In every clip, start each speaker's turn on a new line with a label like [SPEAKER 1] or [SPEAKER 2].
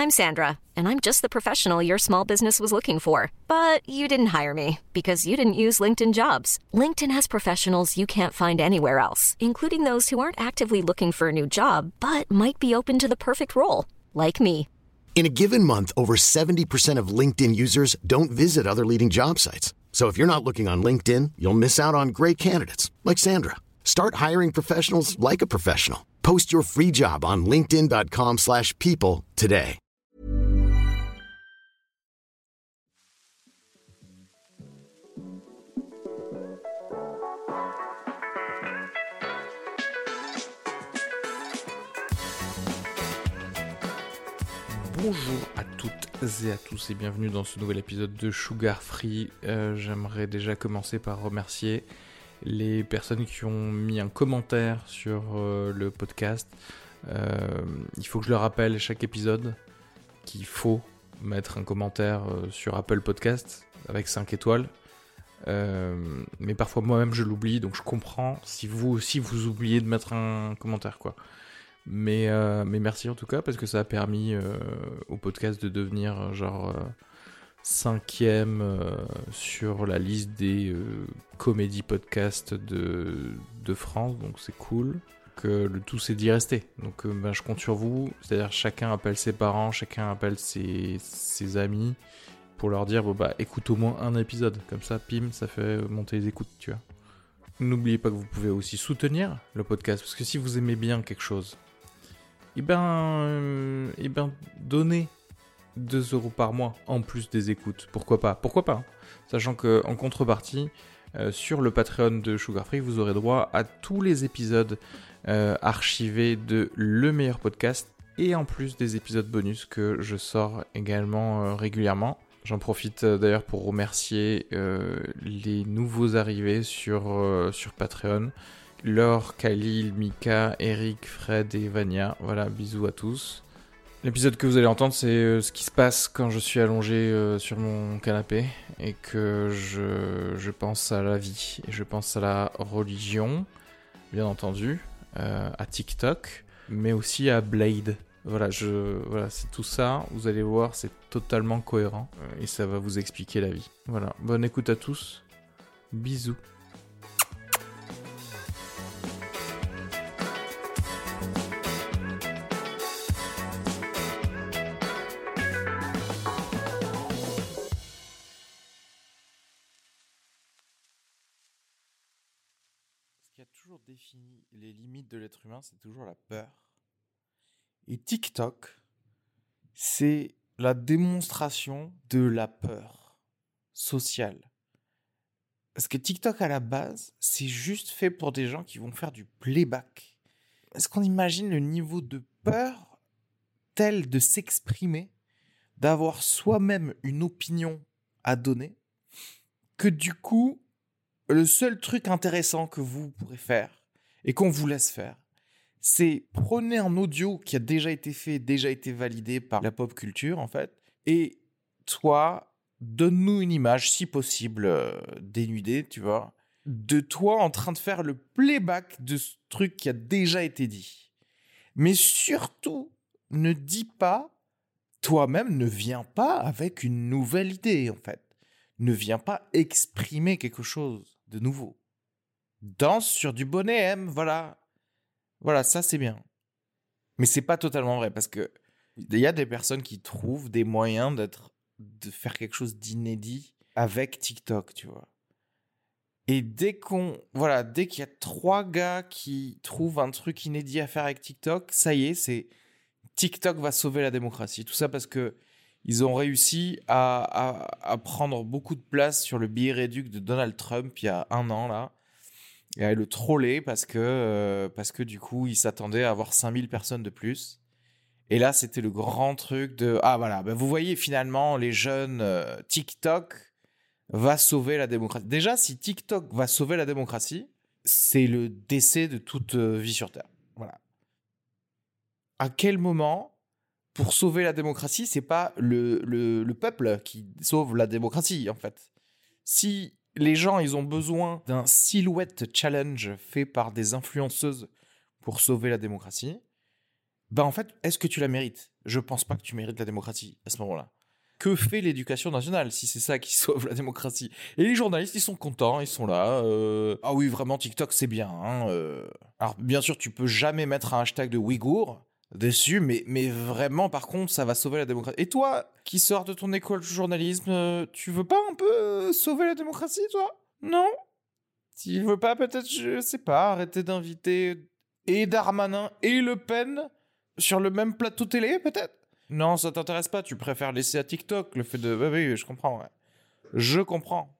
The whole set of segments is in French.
[SPEAKER 1] I'm Sandra, and I'm just the professional your small business was looking for. But you didn't hire me because you didn't use LinkedIn Jobs. LinkedIn has professionals you can't find anywhere else, including those who aren't actively looking for a new job, but might be open to the perfect role, like me.
[SPEAKER 2] In a given month, over 70% of LinkedIn users don't visit other leading job sites. So if you're not looking on LinkedIn, you'll miss out on great candidates like Sandra. Start hiring professionals like a professional. Post your free job on linkedin.com/people today.
[SPEAKER 3] Bonjour à toutes et à tous et bienvenue dans ce nouvel épisode de Sugar Free. J'aimerais déjà commencer par remercier les personnes qui ont mis un commentaire sur le podcast. Il faut que je le rappelle chaque épisode qu'il faut mettre un commentaire sur Apple Podcast avec 5 étoiles. Mais parfois moi-même je l'oublie, donc je comprends si vous aussi vous oubliez de mettre un commentaire quoi. Mais merci en tout cas parce que ça a permis au podcast de devenir genre 5e sur la liste des comédie podcasts de France, donc c'est cool que le tout c'est d'y rester. Donc je compte sur vous, c'est-à-dire chacun appelle ses parents, chacun appelle ses amis pour leur dire écoute au moins un épisode, comme ça pim ça fait monter les écoutes, tu vois. N'oubliez pas que vous pouvez aussi soutenir le podcast parce que si vous aimez bien quelque chose, donnez 2 € par mois en plus des écoutes. Pourquoi pas hein. Sachant qu'en contrepartie, sur le Patreon de Sugar Free, vous aurez droit à tous les épisodes archivés de Le Meilleur Podcast et en plus des épisodes bonus que je sors également régulièrement. J'en profite d'ailleurs pour remercier les nouveaux arrivés sur Patreon. Laure, Khalil, Mika, Eric, Fred et Vania. Voilà, bisous à tous. L'épisode que vous allez entendre, c'est ce qui se passe quand je suis allongé sur mon canapé et que je pense à la vie et je pense à la religion, bien entendu, à TikTok, mais aussi à Blade. Voilà, c'est tout ça, vous allez voir, c'est totalement cohérent et ça va vous expliquer la vie. Voilà, bonne écoute à tous, bisous. Ce qui a toujours défini les limites de l'être humain, c'est toujours la peur. Et TikTok, c'est la démonstration de la peur sociale. Parce que TikTok, à la base, c'est juste fait pour des gens qui vont faire du playback. Est-ce qu'on imagine le niveau de peur tel de s'exprimer, d'avoir soi-même une opinion à donner, que du coup, le seul truc intéressant que vous pourrez faire et qu'on vous laisse faire, c'est prenez un audio qui a déjà été fait, déjà été validé par la pop culture en fait, et toi, donne-nous une image, si possible dénudée, tu vois, de toi en train de faire le playback de ce truc qui a déjà été dit. Mais surtout, ne dis pas, toi-même ne viens pas avec une nouvelle idée en fait. Ne viens pas exprimer quelque chose de nouveau. Danse sur du bonnet M, voilà. Voilà, ça c'est bien. Mais c'est pas totalement vrai parce que il y a des personnes qui trouvent des moyens de faire quelque chose d'inédit avec TikTok, tu vois. Et dès qu'il y a 3 gars qui trouvent un truc inédit à faire avec TikTok, ça y est, c'est TikTok va sauver la démocratie. Tout ça parce que ils ont réussi à prendre beaucoup de place sur le billet réduc de Donald Trump il y a 1 an là. Et à le troller parce que du coup, il s'attendait à avoir 5000 personnes de plus. Et là, c'était le grand truc de... Ah voilà, vous voyez finalement, les jeunes, TikTok va sauver la démocratie. Déjà, si TikTok va sauver la démocratie, c'est le décès de toute vie sur Terre. Voilà. À quel moment, pour sauver la démocratie, c'est pas le peuple qui sauve la démocratie, en fait. Si les gens, ils ont besoin d'un silhouette challenge fait par des influenceuses pour sauver la démocratie, en fait, est-ce que tu la mérites? Je pense pas que tu mérites la démocratie à ce moment-là. Que fait l'éducation nationale si c'est ça qui sauve la démocratie? Et les journalistes, ils sont contents, ils sont là. Ah oui, vraiment, TikTok, c'est bien. Hein, Alors, bien sûr, tu peux jamais mettre un hashtag de Ouïghour dessus, mais vraiment, par contre, ça va sauver la démocratie. Et toi, qui sors de ton école de journalisme, tu veux pas un peu sauver la démocratie, toi? Non? Tu veux pas, peut-être, je sais pas, arrêter d'inviter et Darmanin et Le Pen sur le même plateau télé, peut-être? Non, ça t'intéresse pas, tu préfères laisser à TikTok le fait de... Oui, je comprends, ouais. Je comprends.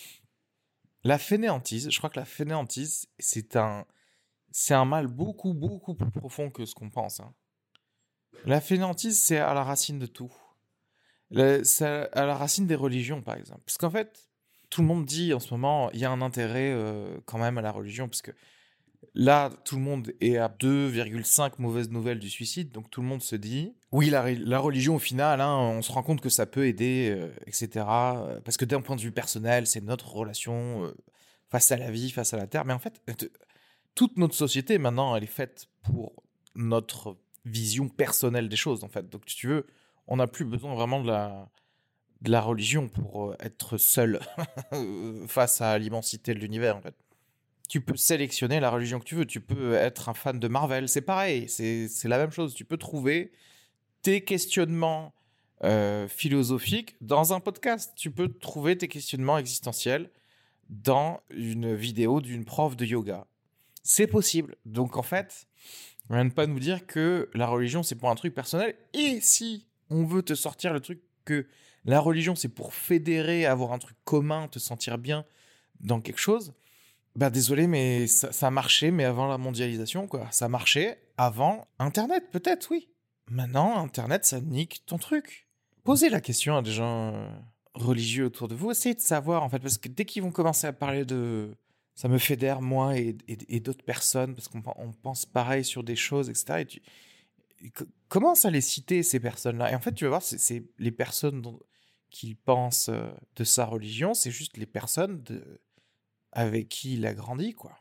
[SPEAKER 3] La fainéantise, je crois que la fainéantise, c'est un mal beaucoup, beaucoup plus profond que ce qu'on pense. Hein. La fainéantise, c'est à la racine de tout. C'est à la racine des religions, par exemple. Parce qu'en fait, tout le monde dit en ce moment, il y a un intérêt quand même à la religion, parce que là, tout le monde est à 2,5 mauvaises nouvelles du suicide, donc tout le monde se dit, oui, la religion, au final, hein, on se rend compte que ça peut aider, etc. Parce que d'un point de vue personnel, c'est notre relation face à la vie, face à la terre. Mais en fait, toute notre société, maintenant, elle est faite pour notre vision personnelle des choses, en fait. Donc, si tu veux, on n'a plus besoin vraiment de la religion pour être seul face à l'immensité de l'univers, en fait. Tu peux sélectionner la religion que tu veux. Tu peux être un fan de Marvel. C'est pareil. C'est la même chose. Tu peux trouver tes questionnements philosophiques dans un podcast. Tu peux trouver tes questionnements existentiels dans une vidéo d'une prof de yoga. C'est possible. Donc, en fait, on vient de pas nous dire que la religion, c'est pour un truc personnel. Et si on veut te sortir le truc que la religion, c'est pour fédérer, avoir un truc commun, te sentir bien dans quelque chose... Bah désolé, mais ça marchait, mais avant la mondialisation, quoi. Ça marchait avant Internet, peut-être, oui. Maintenant, Internet, ça nique ton truc. Posez la question à des gens religieux autour de vous. Essayez de savoir, en fait, parce que dès qu'ils vont commencer à parler de... Ça me fédère, moi, et d'autres personnes, parce qu'on pense pareil sur des choses, etc. Commence à les citer, ces personnes-là. Et en fait, tu vas voir, c'est les personnes qui pensent de sa religion, c'est juste les personnes avec qui il a grandi, quoi.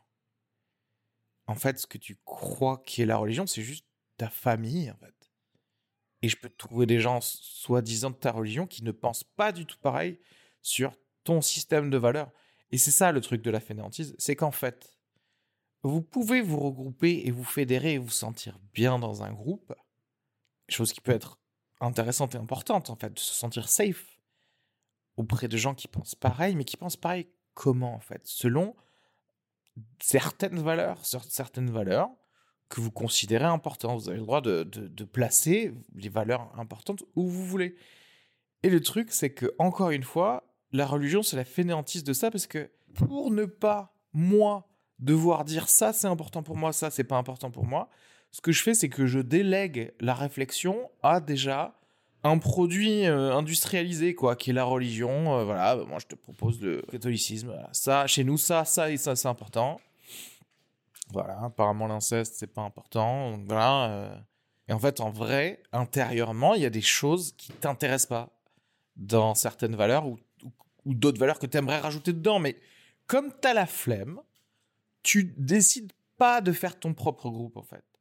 [SPEAKER 3] En fait, ce que tu crois qui est la religion, c'est juste ta famille, en fait. Et je peux te trouver des gens soi-disant de ta religion qui ne pensent pas du tout pareil sur ton système de valeurs. Et c'est ça le truc de la fainéantise, c'est qu'en fait, vous pouvez vous regrouper et vous fédérer et vous sentir bien dans un groupe, chose qui peut être intéressante et importante, en fait, de se sentir safe auprès de gens qui pensent pareil, mais qui pensent pareil comment, en fait, selon certaines valeurs que vous considérez importantes. Vous avez le droit de placer les valeurs importantes où vous voulez. Et le truc, c'est que, encore une fois, la religion, c'est la fainéantise de ça, parce que pour ne pas, moi, devoir dire ça, c'est important pour moi, ça, c'est pas important pour moi, ce que je fais, c'est que je délègue la réflexion à déjà un produit industrialisé, quoi, qui est la religion. Voilà, moi, je te propose le catholicisme. Voilà. Ça, chez nous, ça et ça, c'est important. Voilà, apparemment, l'inceste, c'est pas important. Donc, voilà. Et en fait, en vrai, intérieurement, il y a des choses qui t'intéressent pas dans certaines valeurs ou d'autres valeurs que tu aimerais rajouter dedans. Mais comme tu as la flemme, tu décides pas de faire ton propre groupe, en fait.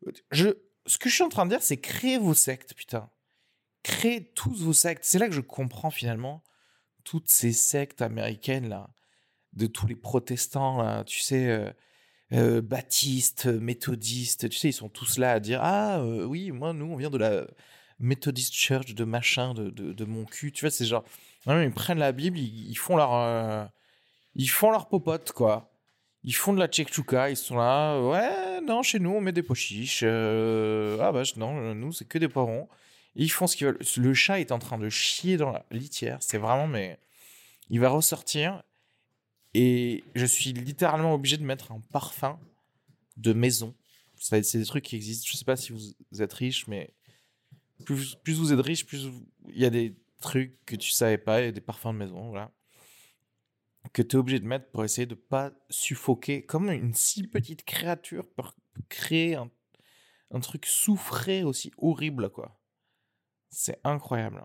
[SPEAKER 3] Ce que je suis en train de dire, c'est créer vos sectes, putain. Créez tous vos sectes. C'est là que je comprends finalement toutes ces sectes américaines, là, de tous les protestants, là, tu sais, baptistes, méthodistes, tu sais, ils sont tous là à dire « Ah, oui, moi, nous, on vient de la Methodist Church de machin, de mon cul. » Tu vois, c'est genre, non, ils prennent la Bible, ils font leur popote, quoi. Ils font de la tchèque-tchouka, ils sont là, ouais, non, chez nous, on met des pois chiches. Ah bah, non, nous, c'est que des poivrons. Et ils font ce qu'ils veulent. Le chat est en train de chier dans la litière, c'est vraiment, mais... Il va ressortir, et je suis littéralement obligé de mettre un parfum de maison. C'est des trucs qui existent, je sais pas si vous êtes riche, mais plus vous êtes riche, il y a des trucs que tu savais pas, il y a des parfums de maison, voilà, que tu es obligé de mettre pour essayer de pas suffoquer, comme une si petite créature pour créer un truc soufré aussi horrible, quoi. C'est incroyable.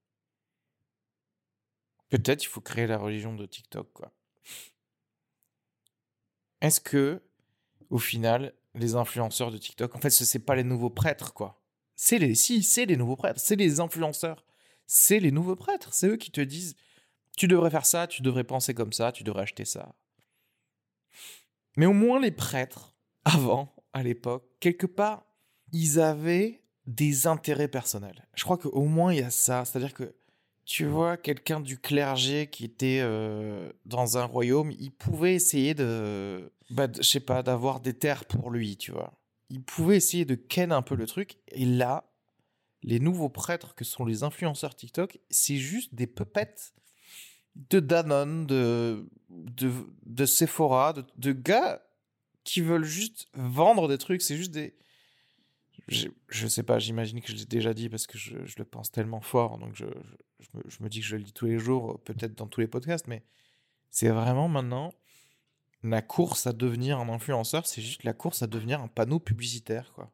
[SPEAKER 3] Peut-être il faut créer la religion de TikTok, quoi. Est-ce que au final, les influenceurs de TikTok, en fait, c'est pas les nouveaux prêtres, quoi. C'est les nouveaux prêtres, c'est les influenceurs. C'est les nouveaux prêtres, c'est eux qui te disent tu devrais faire ça, tu devrais penser comme ça, tu devrais acheter ça. Mais au moins les prêtres, avant, à l'époque, quelque part, ils avaient des intérêts personnels. Je crois qu'au moins il y a ça, c'est-à-dire que tu vois, quelqu'un du clergé qui était dans un royaume, il pouvait essayer je sais pas, d'avoir des terres pour lui, tu vois. Il pouvait essayer de ken un peu le truc. Et là, les nouveaux prêtres que sont les influenceurs TikTok, c'est juste des puppets de Danone, de Sephora, de gars qui veulent juste vendre des trucs. C'est juste des... Je sais pas, j'imagine que je l'ai déjà dit parce que je le pense tellement fort. Donc je me dis que je le dis tous les jours, peut-être dans tous les podcasts. Mais c'est vraiment maintenant la course à devenir un influenceur. C'est juste la course à devenir un panneau publicitaire, quoi.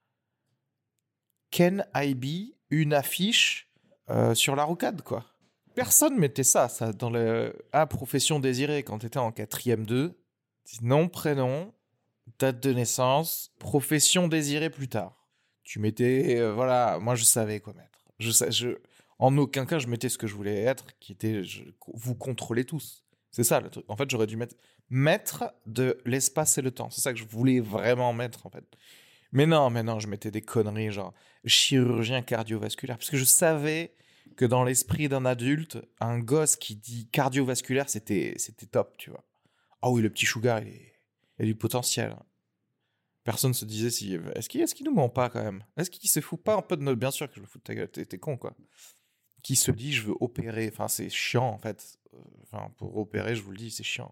[SPEAKER 3] Can I be une affiche sur la rocade, quoi. Personne mettait ça dans le profession désirée quand t'étais en 4e 2. Nom, prénom, date de naissance, profession désirée plus tard. Tu mettais, voilà, moi je savais quoi mettre. En aucun cas je mettais ce que je voulais être, qui était vous contrôlez tous. C'est ça le truc. En fait, j'aurais dû mettre de l'espace et le temps. C'est ça que je voulais vraiment mettre en fait. Mais non, je mettais des conneries genre chirurgien cardiovasculaire. Parce que je savais que dans l'esprit d'un adulte, un gosse qui dit cardiovasculaire, c'était top, tu vois. Ah oui, le petit Sugar, il a du potentiel. Hein. Personne se disait est-ce qu'il nous ment pas quand même? Est-ce qu'il se fout pas un peu de notre... Bien sûr que je me fous de ta gueule, t'es con quoi. Qui se dit je veux opérer, enfin c'est chiant en fait. Enfin pour opérer, je vous le dis, c'est chiant.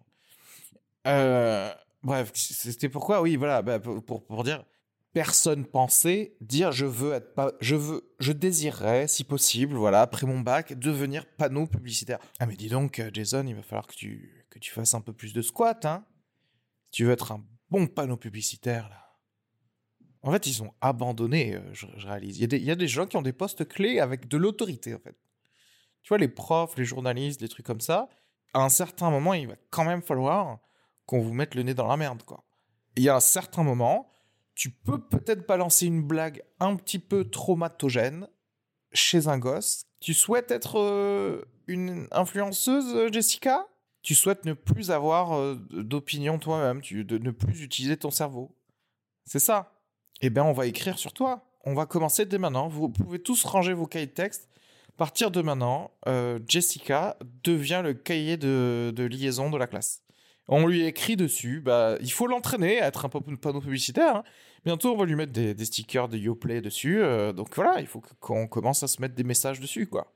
[SPEAKER 3] Bref, c'était pourquoi, oui, voilà, pour dire... Personne pensait dire je désirerais, si possible, voilà, après mon bac, devenir panneau publicitaire. Ah mais dis donc, Jason, il va falloir que tu fasses un peu plus de squat, hein. Si tu veux être un bon panneau publicitaire, là. En fait, ils ont abandonné, je réalise. Il y a des gens qui ont des postes clés avec de l'autorité, en fait. Tu vois, les profs, les journalistes, les trucs comme ça, à un certain moment, il va quand même falloir qu'on vous mette le nez dans la merde, quoi. Il y a un certain moment... Tu peux peut-être balancer une blague un petit peu traumatogène chez un gosse. Tu souhaites être une influenceuse, Jessica? Tu souhaites ne plus avoir d'opinion toi-même, de ne plus utiliser ton cerveau. C'est ça. Eh bien, on va écrire sur toi. On va commencer dès maintenant. Vous pouvez tous ranger vos cahiers de texte. À partir de maintenant, Jessica devient le cahier de liaison de la classe. On lui écrit dessus, il faut l'entraîner à être un panneau publicitaire. Hein. Bientôt, on va lui mettre des stickers de YoPlay dessus. Donc voilà, il faut qu'on commence à se mettre des messages dessus, quoi.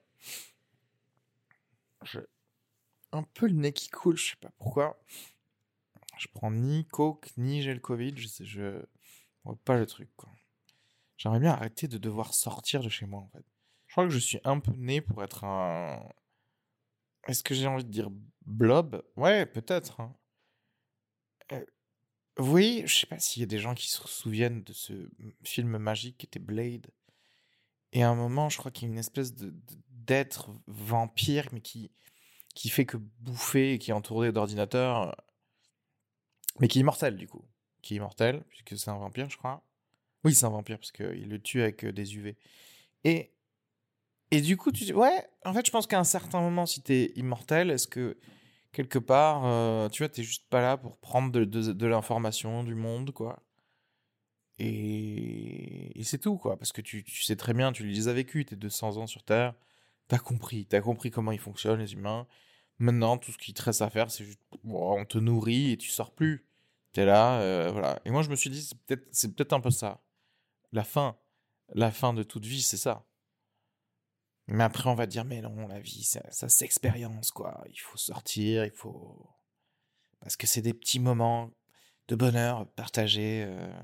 [SPEAKER 3] J'ai un peu le nez qui coule, je sais pas pourquoi. Je prends ni coke, ni j'ai le Covid, je vois pas le truc, quoi. J'aimerais bien arrêter de devoir sortir de chez moi, en fait. Je crois que je suis un peu né pour être un... Est-ce que j'ai envie de dire blob? Ouais, peut-être. Hein. Oui, je sais pas s'il y a des gens qui se souviennent de ce film magique qui était Blade. Et à un moment, je crois qu'il y a une espèce d'être vampire, mais qui fait que bouffer et qui est entouré d'ordinateurs, mais qui est immortel, du coup. Qui est immortel, puisque c'est un vampire, je crois. Oui, c'est un vampire, parce qu'il le tue avec des UV. Et du coup, tu dis, ouais, en fait, je pense qu'à un certain moment, si t'es immortel, est-ce que, quelque part, tu vois, t'es juste pas là pour prendre de l'information du monde, quoi. Et c'est tout, quoi. Parce que tu sais très bien, tu les as vécus, tes 200 ans sur Terre. T'as compris comment ils fonctionnent, les humains. Maintenant, tout ce qui te reste à faire, c'est juste, on te nourrit et tu sors plus. T'es là, voilà. Et moi, je me suis dit, c'est peut-être un peu ça. La fin de toute vie, c'est ça. Mais après, on va dire, mais non, la vie, ça s'expérience, quoi. Il faut sortir, parce que c'est des petits moments de bonheur partagés.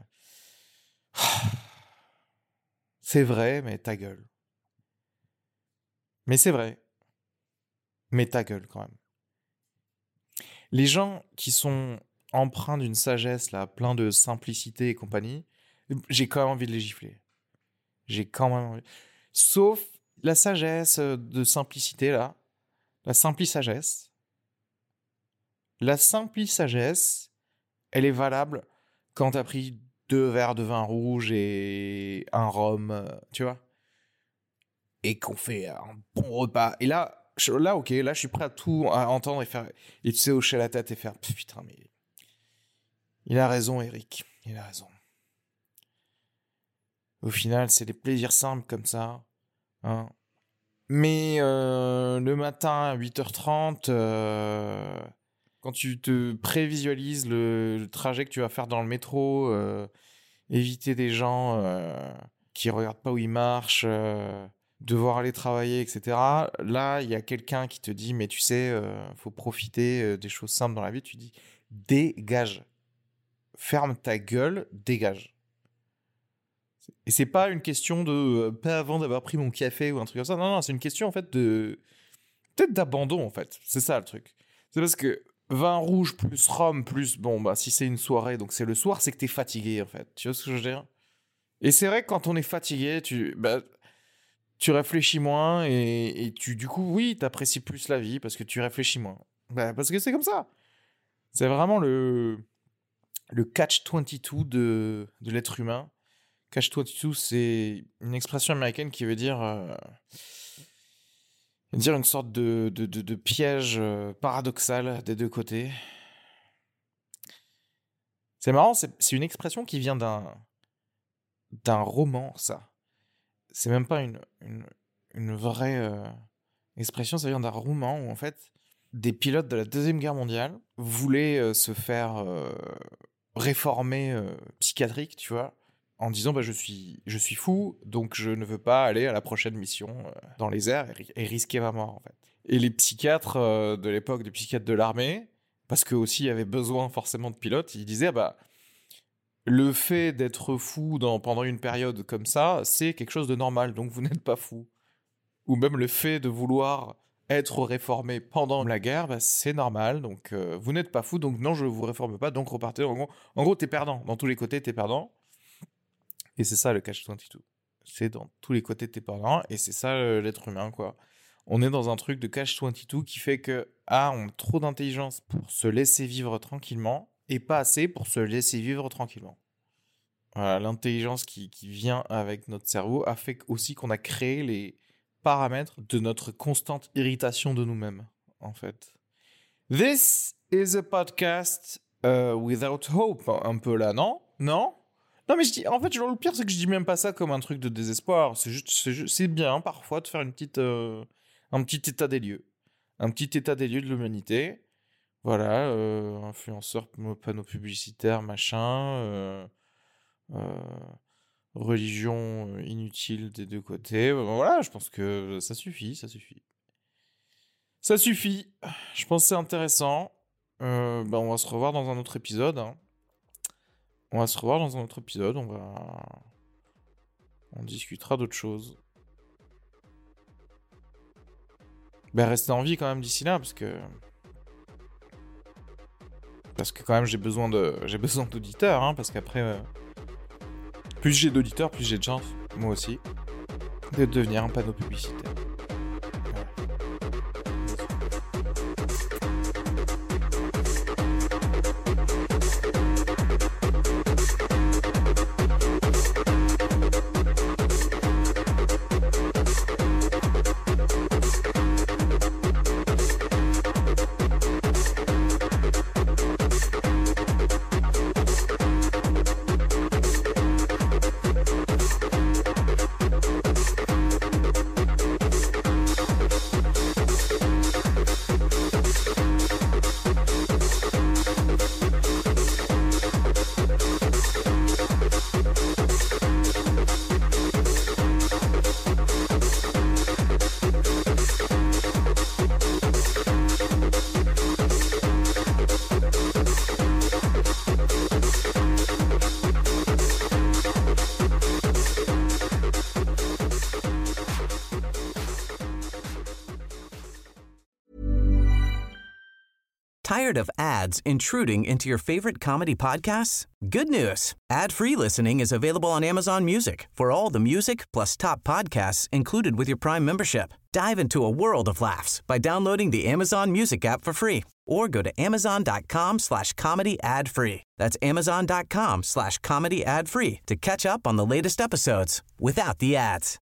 [SPEAKER 3] C'est vrai, mais ta gueule. Mais c'est vrai. Mais ta gueule, quand même. Les gens qui sont empreints d'une sagesse, là, plein de simplicité et compagnie, j'ai quand même envie de les gifler. J'ai quand même envie. Sauf la sagesse de simplicité, là. La simpli sagesse. La simpli sagesse, elle est valable quand t'as pris 2 verres de vin rouge et un rhum, tu vois, et qu'on fait un bon repas. Et là, ok, là, je suis prêt à entendre et faire, et tu sais, hocher la tête et faire, putain, mais il a raison, Eric, il a raison. Au final, c'est des plaisirs simples comme ça, hein. Mais le matin à 8h30, quand tu te prévisualises le trajet que tu vas faire dans le métro, éviter des gens qui regardent pas où ils marchent, devoir aller travailler, etc. Là, il y a quelqu'un qui te dit, mais tu sais, faut profiter des choses simples dans la vie. Tu dis, dégage. Ferme ta gueule, dégage. Et c'est pas une question de pas avant d'avoir pris mon café ou un truc comme ça. Non, c'est une question en fait de peut-être d'abandon en fait. C'est ça le truc. C'est parce que vin rouge plus rhum plus si c'est une soirée donc c'est le soir, c'est que t'es fatigué en fait. Tu vois ce que je veux dire? Et c'est vrai que quand on est fatigué, tu réfléchis moins et tu du coup oui t'apprécies plus la vie parce que tu réfléchis moins. Parce que c'est comme ça. C'est vraiment le catch-22 de l'être humain. Catch-22, c'est une expression américaine qui veut dire une sorte de piège paradoxal des deux côtés. C'est marrant, c'est une expression qui vient d'un roman, ça. C'est même pas une vraie expression, ça vient d'un roman où en fait des pilotes de la Deuxième Guerre mondiale voulaient se faire réformer psychiatrique, tu vois, en disant je suis fou, donc je ne veux pas aller à la prochaine mission dans les airs et risquer ma mort en fait. Et les psychiatres de l'époque, des psychiatres de l'armée, parce qu'eux aussi il y avait besoin forcément de pilotes, ils disaient le fait d'être fou pendant une période comme ça, c'est quelque chose de normal, donc vous n'êtes pas fou. Ou même le fait de vouloir être réformé pendant la guerre, c'est normal, donc vous n'êtes pas fou, donc non, je ne vous réforme pas, donc repartez. En gros, t'es perdant. Dans tous les côtés, t'es perdant. Et c'est ça le catch-22. C'est dans tous les côtés, t'es perdant, et c'est ça l'être humain, quoi. On est dans un truc de catch-22 qui fait que, on a trop d'intelligence pour se laisser vivre tranquillement, et pas assez pour se laisser vivre tranquillement. Voilà, l'intelligence qui vient avec notre cerveau a fait aussi qu'on a créé les paramètres de notre constante irritation de nous-mêmes, en fait. This is a podcast without hope, un peu là, non? Non, mais je dis, en fait, le pire, c'est que je dis même pas ça comme un truc de désespoir. C'est bien, parfois, de faire un petit état des lieux. Un petit état des lieux de l'humanité. Voilà, influenceurs, panneaux publicitaires, machin, religion inutile des deux côtés. Voilà, je pense que ça suffit. Ça suffit. Je pense que c'est intéressant. On va se revoir dans un autre épisode. Hein. On discutera d'autres choses. Restez en vie quand même d'ici là, parce que quand même j'ai besoin d'auditeurs, hein, parce qu'après, plus j'ai d'auditeurs, plus j'ai de chance, moi aussi, de devenir un panneau publicitaire.
[SPEAKER 4] Tired of ads intruding into your favorite comedy podcasts? Good news. Ad-free listening is available on Amazon Music for all the music plus top podcasts included with your Prime membership. Dive into a world of laughs by downloading the Amazon Music app for free or go to amazon.com/comedy ad free. That's amazon.com/comedy ad free to catch up on the latest episodes without the ads.